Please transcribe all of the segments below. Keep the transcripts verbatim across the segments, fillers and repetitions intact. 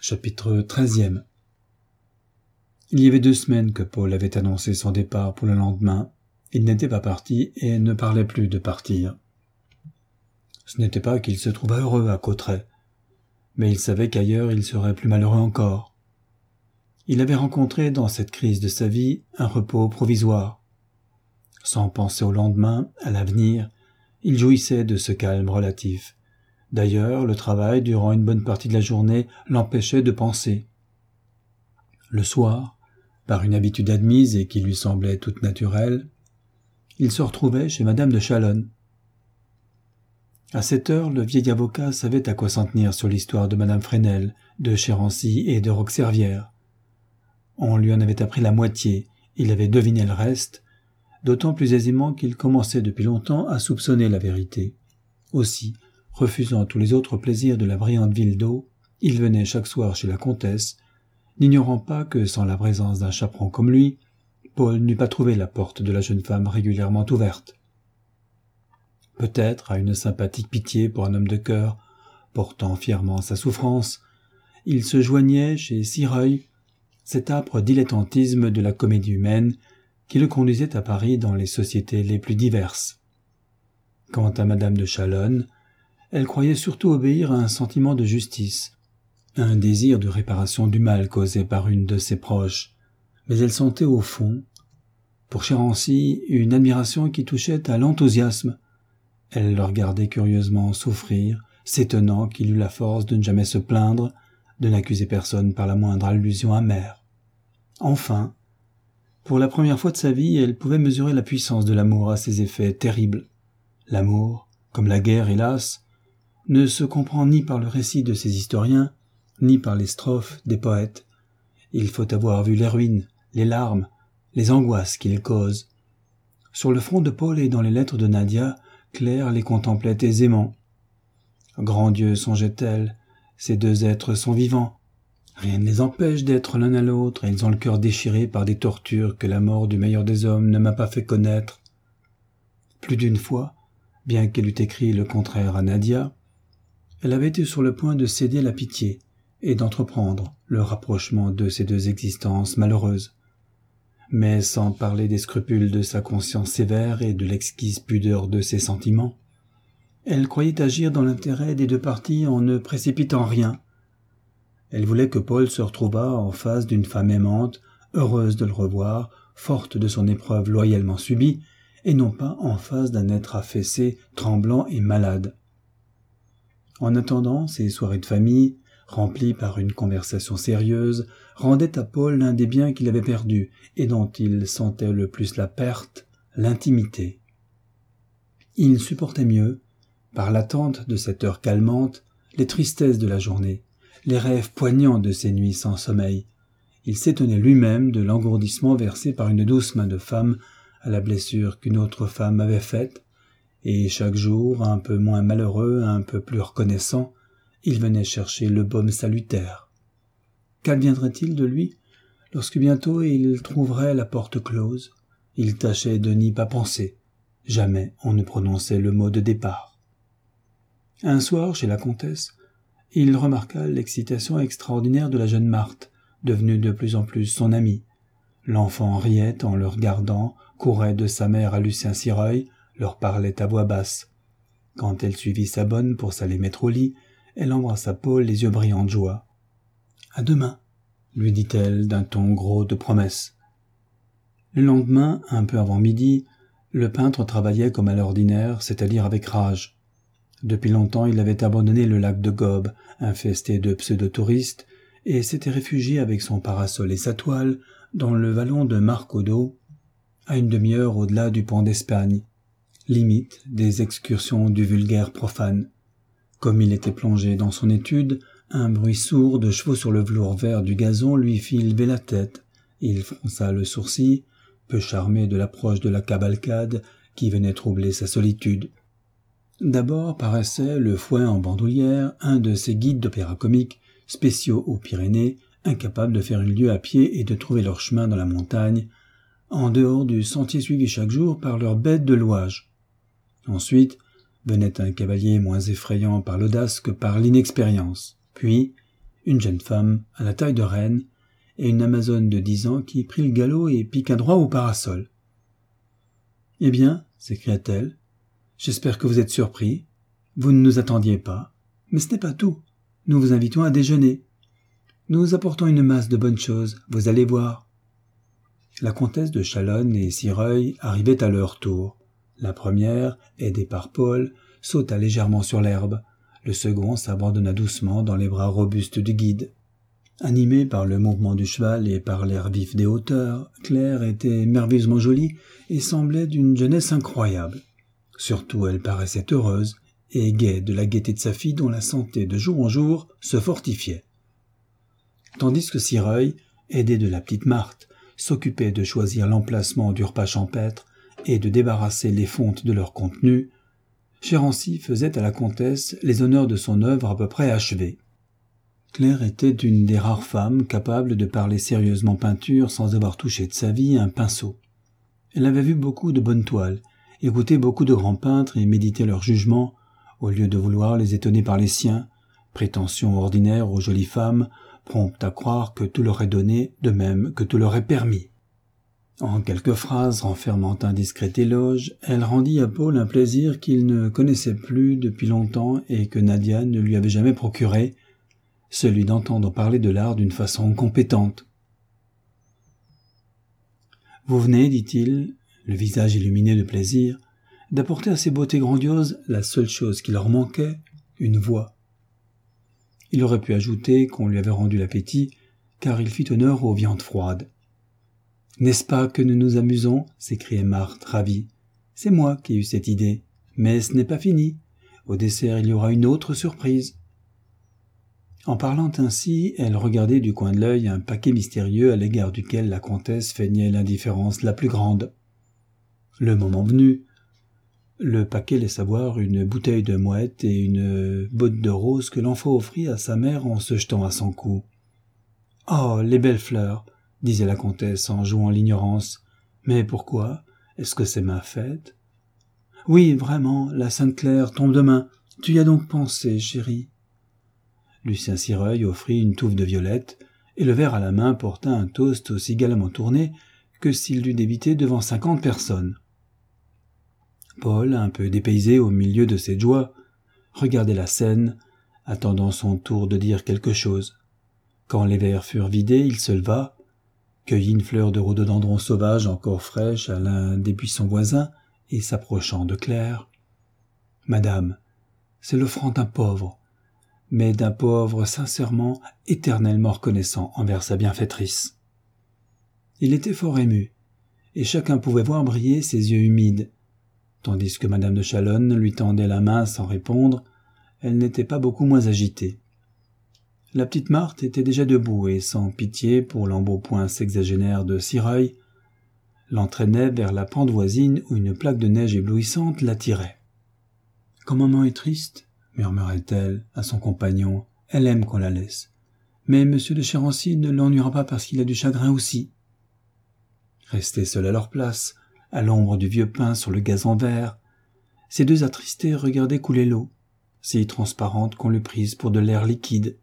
Chapitre treizième. Il y avait deux semaines que Paul avait annoncé son départ pour le lendemain. Il n'était pas parti et ne parlait plus de partir. Ce n'était pas qu'il se trouvât heureux à Cauterets, mais il savait qu'ailleurs il serait plus malheureux encore. Il avait rencontré dans cette crise de sa vie un repos provisoire. Sans penser au lendemain, à l'avenir, il jouissait de ce calme relatif. D'ailleurs, le travail, durant une bonne partie de la journée, l'empêchait de penser. Le soir, par une habitude admise et qui lui semblait toute naturelle, il se retrouvait chez madame de Chalonne. À cette heure, le vieil avocat savait à quoi s'en tenir sur l'histoire de madame Fresnel, de Chérancy et de Roqueservière. On lui en avait appris la moitié, il avait deviné le reste, d'autant plus aisément qu'il commençait depuis longtemps à soupçonner la vérité. Aussi, refusant tous les autres plaisirs de la brillante ville d'eau, il venait chaque soir chez la comtesse, n'ignorant pas que sans la présence d'un chaperon comme lui, Paul n'eût pas trouvé la porte de la jeune femme régulièrement ouverte. Peut-être, à une sympathique pitié pour un homme de cœur, portant fièrement sa souffrance, il se joignait chez Sireuil, cet âpre dilettantisme de la comédie humaine qui le conduisait à Paris dans les sociétés les plus diverses. Quant à madame de Chalonne, elle croyait surtout obéir à un sentiment de justice, un désir de réparation du mal causé par une de ses proches, mais elle sentait au fond, pour Chérancy, une admiration qui touchait à l'enthousiasme. Elle le regardait curieusement souffrir, s'étonnant qu'il eût la force de ne jamais se plaindre, de n'accuser personne par la moindre allusion amère. Enfin, pour la première fois de sa vie, elle pouvait mesurer la puissance de l'amour à ses effets terribles. L'amour, comme la guerre, hélas, ne se comprend ni par le récit de ses historiens, ni par les strophes des poètes. Il faut avoir vu les ruines, les larmes, les angoisses qu'il cause. Sur le front de Paul et dans les lettres de Nadia, Claire les contemplait aisément. Grand Dieu, songeait-elle, ces deux êtres sont vivants. Rien ne les empêche d'être l'un à l'autre, et ils ont le cœur déchiré par des tortures que la mort du meilleur des hommes ne m'a pas fait connaître. Plus d'une fois, bien qu'elle eût écrit le contraire à Nadia, elle avait été sur le point de céder à la pitié et d'entreprendre le rapprochement de ces deux existences malheureuses. Mais sans parler des scrupules de sa conscience sévère et de l'exquise pudeur de ses sentiments, elle croyait agir dans l'intérêt des deux parties en ne précipitant rien. Elle voulait que Paul se retrouvât en face d'une femme aimante, heureuse de le revoir, forte de son épreuve loyalement subie, et non pas en face d'un être affaissé, tremblant et malade. En attendant, ces soirées de famille, remplies par une conversation sérieuse, rendaient à Paul l'un des biens qu'il avait perdus et dont il sentait le plus la perte, l'intimité. Il supportait mieux, par l'attente de cette heure calmante, les tristesses de la journée, les rêves poignants de ces nuits sans sommeil. Il s'étonnait lui-même de l'engourdissement versé par une douce main de femme à la blessure qu'une autre femme avait faite, et chaque jour, un peu moins malheureux, un peu plus reconnaissant, il venait chercher le baume salutaire. Qu'adviendrait-il de lui lorsque bientôt il trouverait la porte close? Il tâchait de n'y pas penser. Jamais on ne prononçait le mot de départ. Un soir, chez la comtesse, il remarqua l'excitation extraordinaire de la jeune Marthe, devenue de plus en plus son amie. L'enfant riait en le regardant, courait de sa mère à Lucien Sireuil, leur parlait à voix basse. Quand elle suivit sa bonne pour s'aller mettre au lit, elle embrassa Paul les yeux brillants de joie. « À demain », lui dit-elle d'un ton gros de promesse. Le lendemain, un peu avant midi, le peintre travaillait comme à l'ordinaire, c'est-à-dire avec rage. Depuis longtemps, il avait abandonné le lac de Gobes, infesté de pseudo-touristes, et s'était réfugié avec son parasol et sa toile dans le vallon de Marcaudot, à une demi-heure au-delà du pont d'Espagne, limite des excursions du vulgaire profane. Comme il était plongé dans son étude, un bruit sourd de chevaux sur le velours vert du gazon lui fit lever la tête. Il fronça le sourcil, peu charmé de l'approche de la cavalcade qui venait troubler sa solitude. D'abord paraissait le fouet en bandoulière, un de ces guides d'opéra comique, spéciaux aux Pyrénées, incapables de faire une lieue à pied et de trouver leur chemin dans la montagne, en dehors du sentier suivi chaque jour par leurs bêtes de louage. Ensuite, venait un cavalier moins effrayant par l'audace que par l'inexpérience. Puis, une jeune femme à la taille de reine et une amazone de dix ans qui prit le galop et piqua droit au parasol. « Eh bien, s'écria-t-elle, j'espère que vous êtes surpris. Vous ne nous attendiez pas. Mais ce n'est pas tout. Nous vous invitons à déjeuner. Nous apportons une masse de bonnes choses, vous allez voir. » La comtesse de Chalonne et Sireuil arrivaient à leur tour. La première, aidée par Paul, sauta légèrement sur l'herbe. Le second s'abandonna doucement dans les bras robustes du guide. Animée par le mouvement du cheval et par l'air vif des hauteurs, Claire était merveilleusement jolie et semblait d'une jeunesse incroyable. Surtout, elle paraissait heureuse et gaie de la gaieté de sa fille dont la santé de jour en jour se fortifiait. Tandis que Sireuil, aidé de la petite Marthe, s'occupait de choisir l'emplacement du repas champêtre et de débarrasser les fontes de leur contenu, Chérancy faisait à la comtesse les honneurs de son œuvre à peu près achevée. Claire était une des rares femmes capables de parler sérieusement peinture sans avoir touché de sa vie un pinceau. Elle avait vu beaucoup de bonnes toiles, écouté beaucoup de grands peintres et médité leurs jugements, au lieu de vouloir les étonner par les siens, prétention ordinaire aux jolies femmes, promptes à croire que tout leur est donné, de même que tout leur est permis. En quelques phrases renfermant un discret éloge, elle rendit à Paul un plaisir qu'il ne connaissait plus depuis longtemps et que Nadia ne lui avait jamais procuré, celui d'entendre parler de l'art d'une façon compétente. « Vous venez, dit-il, le visage illuminé de plaisir, d'apporter à ces beautés grandioses la seule chose qui leur manquait, une voix. » Il aurait pu ajouter qu'on lui avait rendu l'appétit, car il fit honneur aux viandes froides. « N'est-ce pas que nous nous amusons ?» s'écriait Marthe, ravie. « C'est moi qui ai eu cette idée, mais ce n'est pas fini. Au dessert, il y aura une autre surprise. » En parlant ainsi, elle regardait du coin de l'œil un paquet mystérieux à l'égard duquel la comtesse feignait l'indifférence la plus grande. Le moment venu, le paquet laissa voir une bouteille de mouette et une botte de rose que l'enfant offrit à sa mère en se jetant à son cou. « Oh, les belles fleurs !» disait la comtesse en jouant l'ignorance. « Mais pourquoi? Est-ce que c'est ma fête ?»« Oui, vraiment, la Sainte-Claire tombe demain. Tu y as donc pensé, chérie ?» Lucien Sireuil offrit une touffe de violettes, et le verre à la main porta un toast aussi galamment tourné que s'il l'eût débité devant cinquante personnes. Paul, un peu dépaysé au milieu de cette joie, regardait la scène, attendant son tour de dire quelque chose. Quand les verres furent vidés, il se leva, cueillit une fleur de rhododendron sauvage encore fraîche à l'un des buissons voisins, et s'approchant de Claire. « Madame, c'est l'offrande d'un pauvre, mais d'un pauvre sincèrement, éternellement reconnaissant envers sa bienfaitrice. » Il était fort ému, et chacun pouvait voir briller ses yeux humides. Tandis que madame de Chalonne lui tendait la main sans répondre, elle n'était pas beaucoup moins agitée. La petite Marthe était déjà debout et, sans pitié pour l'embonpoint sexagénaire de Sireuil, l'entraînait vers la pente voisine où une plaque de neige éblouissante l'attirait. « Quand maman est triste, murmurait-elle à son compagnon, elle aime qu'on la laisse. Mais monsieur de Chérancy ne l'ennuiera pas parce qu'il a du chagrin aussi. » Restés seuls à leur place, à l'ombre du vieux pin sur le gazon vert, ces deux attristés regardaient couler l'eau, si transparente qu'on l'eût prise pour de l'air liquide.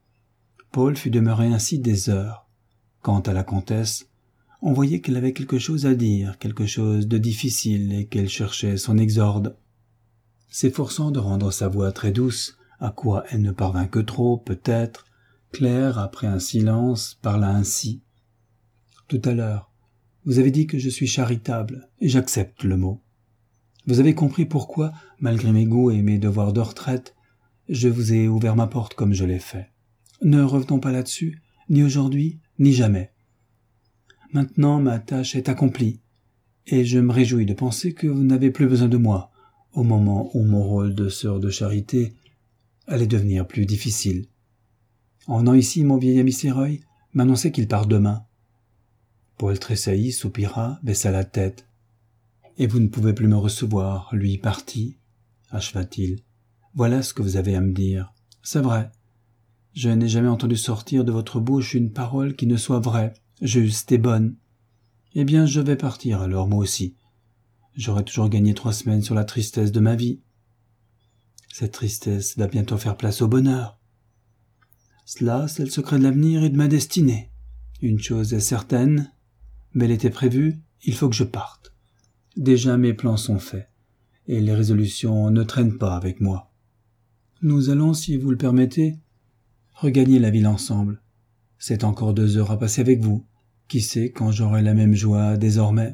Paul fut demeuré ainsi des heures. Quant à la comtesse, on voyait qu'elle avait quelque chose à dire, quelque chose de difficile, et qu'elle cherchait son exorde. S'efforçant de rendre sa voix très douce, à quoi elle ne parvint que trop, peut-être, Claire, après un silence, parla ainsi. « Tout à l'heure, vous avez dit que je suis charitable, et j'accepte le mot. Vous avez compris pourquoi, malgré mes goûts et mes devoirs de retraite, je vous ai ouvert ma porte comme je l'ai fait. Ne revenons pas là-dessus, ni aujourd'hui, ni jamais. Maintenant, ma tâche est accomplie, et je me réjouis de penser que vous n'avez plus besoin de moi, au moment où mon rôle de sœur de charité allait devenir plus difficile. En venant ici, mon vieil ami Sireuil m'annonçait qu'il part demain. » Paul tressaillit, soupira, baissa la tête. « Et vous ne pouvez plus me recevoir, lui parti, acheva-t-il. Voilà ce que vous avez à me dire. C'est vrai. Je n'ai jamais entendu sortir de votre bouche une parole qui ne soit vraie, juste et bonne. Eh bien, je vais partir alors, moi aussi. J'aurai toujours gagné trois semaines sur la tristesse de ma vie. Cette tristesse va bientôt faire place au bonheur. Cela, c'est le secret de l'avenir et de ma destinée. Une chose est certaine, mais elle était prévue, il faut que je parte. Déjà mes plans sont faits, et les résolutions ne traînent pas avec moi. Nous allons, si vous le permettez, regagner la ville ensemble. C'est encore deux heures à passer avec vous. Qui sait quand j'aurai la même joie désormais?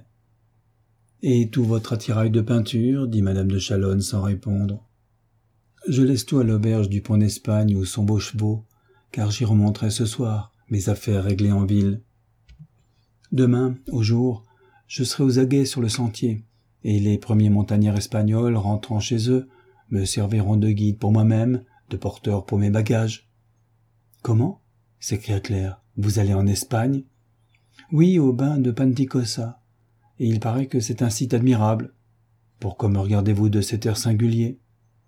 Et tout votre attirail de peinture, dit madame de Chalonne sans répondre. Je laisse tout à l'auberge du Pont d'Espagne où sont vos chevaux, car j'y remonterai ce soir, mes affaires réglées en ville. Demain, au jour, je serai aux aguets sur le sentier, et les premiers montagnards espagnols rentrant chez eux me serviront de guide pour moi-même, de porteur pour mes bagages. « Comment » s'écria Claire. « Vous allez en Espagne ?»« Oui, au bain de Panticosa, et il paraît que c'est un site admirable. Pourquoi me regardez-vous de cet air singulier ?»«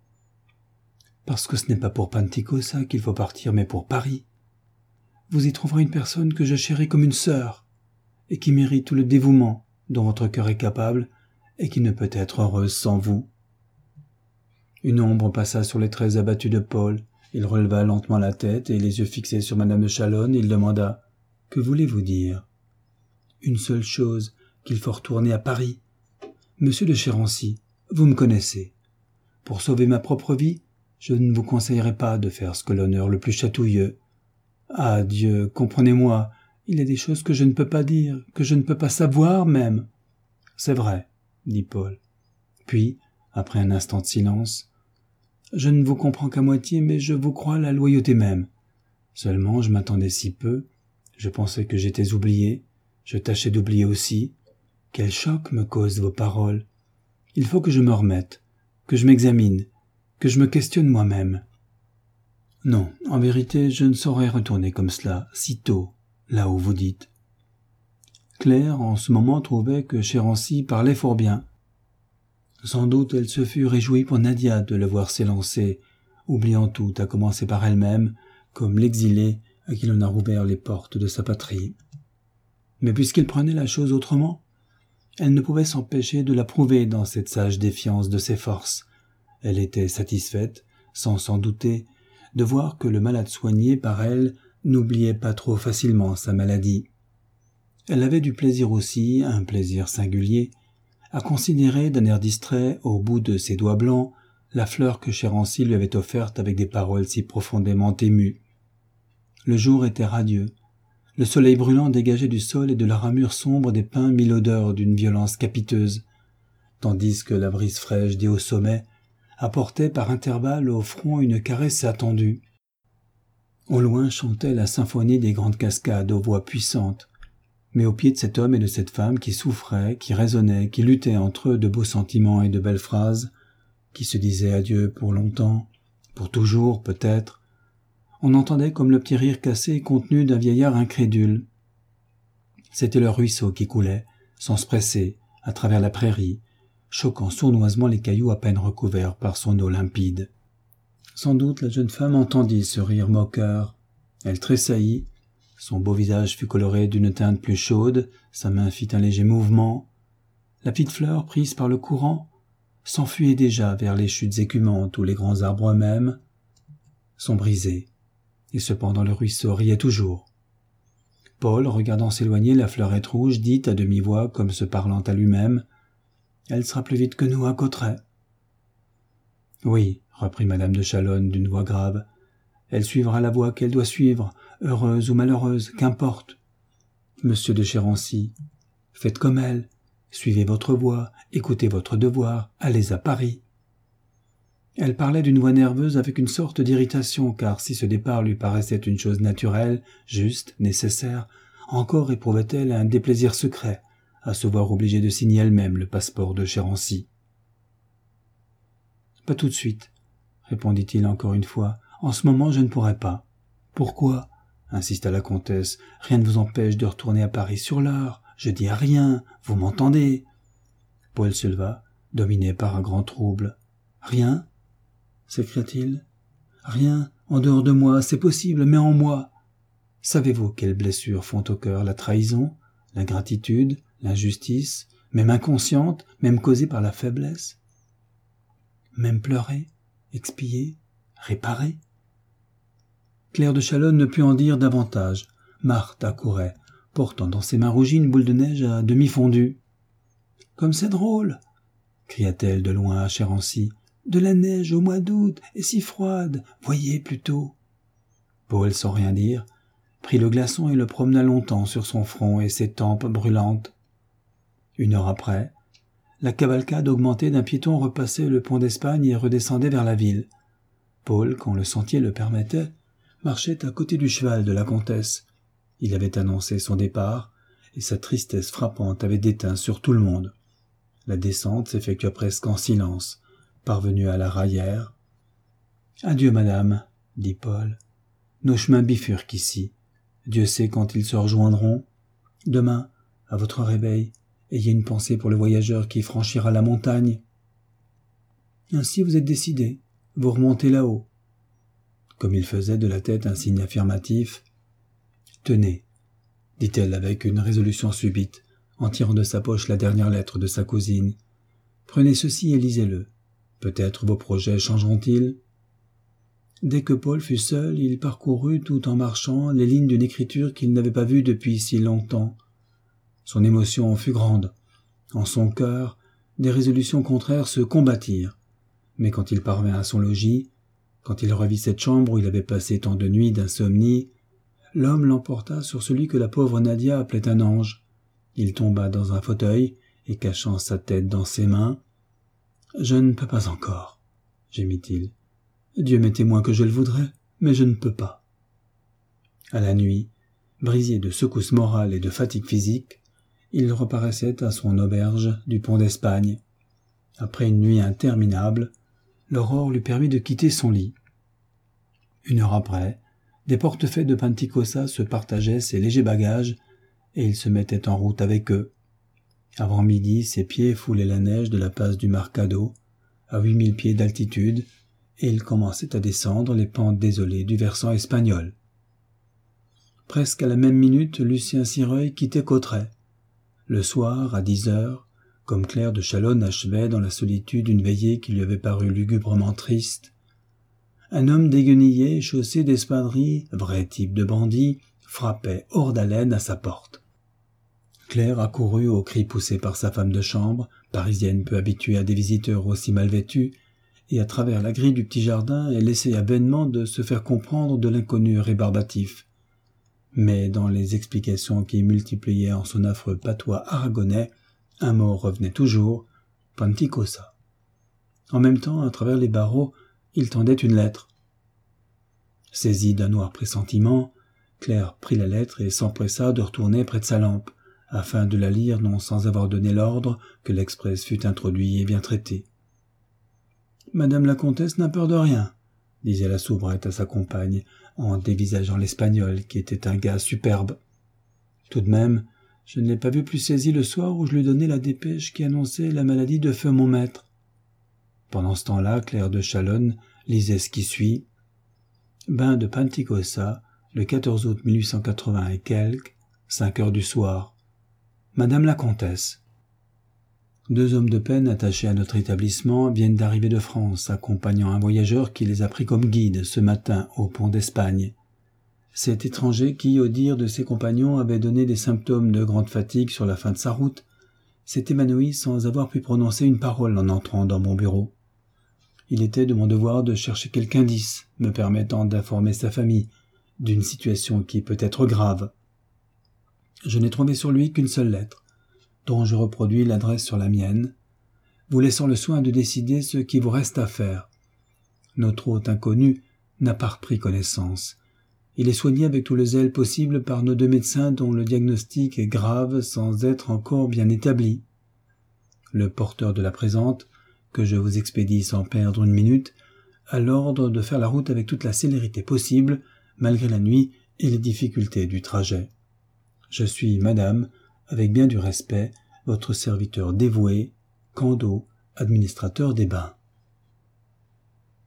Parce que ce n'est pas pour Panticosa qu'il faut partir, mais pour Paris. Vous y trouverez une personne que je chéris comme une sœur, et qui mérite tout le dévouement dont votre cœur est capable, et qui ne peut être heureuse sans vous. » Une ombre passa sur les traits abattus de Paul. Il releva lentement la tête, et les yeux fixés sur madame de Chalonne, il demanda « Que voulez-vous dire ?»« Une seule chose, qu'il faut retourner à Paris. Monsieur de Chérancy, vous me connaissez. Pour sauver ma propre vie, je ne vous conseillerais pas de faire ce que l'honneur le plus chatouilleux. Ah Dieu, comprenez-moi, il y a des choses que je ne peux pas dire, que je ne peux pas savoir même. »« C'est vrai, » dit Paul. Puis, après un instant de silence, « Je ne vous comprends qu'à moitié, mais je vous crois la loyauté même. Seulement, je m'attendais si peu, je pensais que j'étais oublié, je tâchais d'oublier aussi. Quel choc me causent vos paroles. Il faut que je me remette, que je m'examine, que je me questionne moi-même. Non, en vérité, je ne saurais retourner comme cela, si tôt, là où vous dites. » Claire, en ce moment, trouvait que Chérancy parlait fort bien. Sans doute elle se fut réjouie pour Nadia de le voir s'élancer, oubliant tout à commencer par elle-même, comme l'exilé à qui l'on a rouvert les portes de sa patrie. Mais puisqu'il prenait la chose autrement, elle ne pouvait s'empêcher de l'approuver dans cette sage défiance de ses forces. Elle était satisfaite, sans s'en douter, de voir que le malade soigné par elle n'oubliait pas trop facilement sa maladie. Elle avait du plaisir aussi, un plaisir singulier, à considérer d'un air distrait, au bout de ses doigts blancs, la fleur que Chérancy lui avait offerte avec des paroles si profondément émues. Le jour était radieux. Le soleil brûlant dégageait du sol et de la ramure sombre des pins mille l'odeur d'une violence capiteuse, tandis que la brise fraîche des hauts sommets apportait par intervalles au front une caresse attendue. Au loin chantait la symphonie des grandes cascades aux voix puissantes. Mais au pied de cet homme et de cette femme qui souffraient, qui raisonnaient, qui luttaient entre eux de beaux sentiments et de belles phrases, qui se disaient adieu pour longtemps, pour toujours peut-être, on entendait comme le petit rire cassé et contenu d'un vieillard incrédule. C'était le ruisseau qui coulait, sans se presser, à travers la prairie, choquant sournoisement les cailloux à peine recouverts par son eau limpide. Sans doute la jeune femme entendit ce rire moqueur. Elle tressaillit. Son beau visage fut coloré d'une teinte plus chaude, sa main fit un léger mouvement. La petite fleur, prise par le courant, s'enfuyait déjà vers les chutes écumantes où les grands arbres eux-mêmes sont brisés, et cependant le ruisseau riait toujours. Paul, regardant s'éloigner la fleurette rouge, dit à demi-voix, comme se parlant à lui-même, « Elle sera plus vite que nous à Cauterets. » « Oui, » reprit madame de Chalonne d'une voix grave, « elle suivra la voie qu'elle doit suivre, heureuse ou malheureuse, qu'importe. Monsieur de Chérancy, faites comme elle, suivez votre voie, écoutez votre devoir, allez à Paris. » Elle parlait d'une voix nerveuse avec une sorte d'irritation, car si ce départ lui paraissait une chose naturelle, juste, nécessaire, encore éprouvait-elle un déplaisir secret à se voir obligée de signer elle-même le passeport de Chérancy. « Pas tout de suite, » répondit-il encore une fois. « En ce moment, je ne pourrais pas. »« Pourquoi ?» insista la comtesse. « Rien ne vous empêche de retourner à Paris sur l'heure. Je dis à rien, vous m'entendez ?» Paul se leva, dominé par un grand trouble. « Rien ?» s'écria-t-il. « Rien, en dehors de moi, c'est possible, mais en moi. Savez-vous quelles blessures font au cœur la trahison, l'ingratitude, l'injustice, même inconsciente, même causée par la faiblesse? Même pleurer, expier, réparer? Claire de Chalonne ne put en dire davantage. Marthe accourait, portant dans ses mains rougies une boule de neige à demi fondue. « Comme c'est drôle !» cria-t-elle de loin à Chérancy. « De la neige au mois d'août, et si froide, voyez plutôt !» Paul, sans rien dire, prit le glaçon et le promena longtemps sur son front et ses tempes brûlantes. Une heure après, la cavalcade augmentée d'un piéton repassait le pont d'Espagne et redescendait vers la ville. Paul, quand le sentier le permettait, marchait à côté du cheval de la comtesse. Il avait annoncé son départ, et sa tristesse frappante avait déteint sur tout le monde. La descente s'effectua presque en silence, parvenu à la Raillère. « Adieu, madame, » dit Paul. « Nos chemins bifurquent ici. Dieu sait quand ils se rejoindront. Demain, à votre réveil, ayez une pensée pour le voyageur qui franchira la montagne. Ainsi vous êtes décidé, vous remontez là-haut. » Comme il faisait de la tête un signe affirmatif. « Tenez, » dit-elle avec une résolution subite, en tirant de sa poche la dernière lettre de sa cousine. « Prenez ceci et lisez-le. Peut-être vos projets changeront-ils. » Dès que Paul fut seul, il parcourut tout en marchant les lignes d'une écriture qu'il n'avait pas vue depuis si longtemps. Son émotion fut grande. En son cœur, des résolutions contraires se combattirent. Mais quand il parvint à son logis, quand il revit cette chambre où il avait passé tant de nuits d'insomnie, l'homme l'emporta sur celui que la pauvre Nadia appelait un ange. Il tomba dans un fauteuil et, cachant sa tête dans ses mains, « Je ne peux pas encore, » gémit-il. « Dieu m'est témoin que je le voudrais, mais je ne peux pas. » À la nuit, brisé de secousses morales et de fatigue physique, il reparaissait à son auberge du pont d'Espagne. Après une nuit interminable, l'aurore lui permit de quitter son lit. Une heure après, des portefaix de Panticosa se partageaient ses légers bagages et il se mettait en route avec eux. Avant midi, ses pieds foulaient la neige de la passe du Marcado, à huit mille pieds d'altitude, et il commençait à descendre les pentes désolées du versant espagnol. Presque à la même minute, Lucien Sireuil quittait Cauterets. Le soir, à dix heures, comme Claire de Chalonne achevait dans la solitude une veillée qui lui avait paru lugubrement triste, un homme déguenillé, chaussé d'espadrilles, vrai type de bandit, frappait hors d'haleine à sa porte. Claire accourut aux cris poussés par sa femme de chambre, parisienne peu habituée à des visiteurs aussi mal vêtus, et à travers la grille du petit jardin, elle essaya vainement de se faire comprendre de l'inconnu rébarbatif. Mais dans les explications qui multipliaient en son affreux patois aragonais, un mot revenait toujours, Panticosa. En même temps, à travers les barreaux, il tendait une lettre. Saisie d'un noir pressentiment, Claire prit la lettre et s'empressa de retourner près de sa lampe, afin de la lire non sans avoir donné l'ordre que l'express fût introduit et bien traité. « Madame la comtesse n'a peur de rien, » disait la soubrette à sa compagne, en dévisageant l'Espagnol, qui était un gars superbe. « Tout de même, je ne l'ai pas vu plus saisi le soir où je lui donnai la dépêche qui annonçait la maladie de feu mon maître. » Pendant ce temps-là, Claire de Chalonne lisait ce qui suit. « Bain de Panticosa, le quatorze août mille huit cent quatre-vingts et quelques, cinq heures du soir. Madame la comtesse. Deux hommes de peine attachés à notre établissement viennent d'arriver de France, accompagnant un voyageur qui les a pris comme guide ce matin au pont d'Espagne. Cet étranger qui, au dire de ses compagnons, avait donné des symptômes de grande fatigue sur la fin de sa route, s'est évanoui sans avoir pu prononcer une parole en entrant dans mon bureau. Il était de mon devoir de chercher quelque indice me permettant d'informer sa famille d'une situation qui peut être grave. Je n'ai trouvé sur lui qu'une seule lettre, dont je reproduis l'adresse sur la mienne, vous laissant le soin de décider ce qui vous reste à faire. Notre hôte inconnu n'a pas repris connaissance. Il est soigné avec tout le zèle possible par nos deux médecins dont le diagnostic est grave sans être encore bien établi. Le porteur de la présente, que je vous expédie sans perdre une minute, a l'ordre de faire la route avec toute la célérité possible, malgré la nuit et les difficultés du trajet. Je suis, madame, avec bien du respect, votre serviteur dévoué, Candeau, administrateur des bains.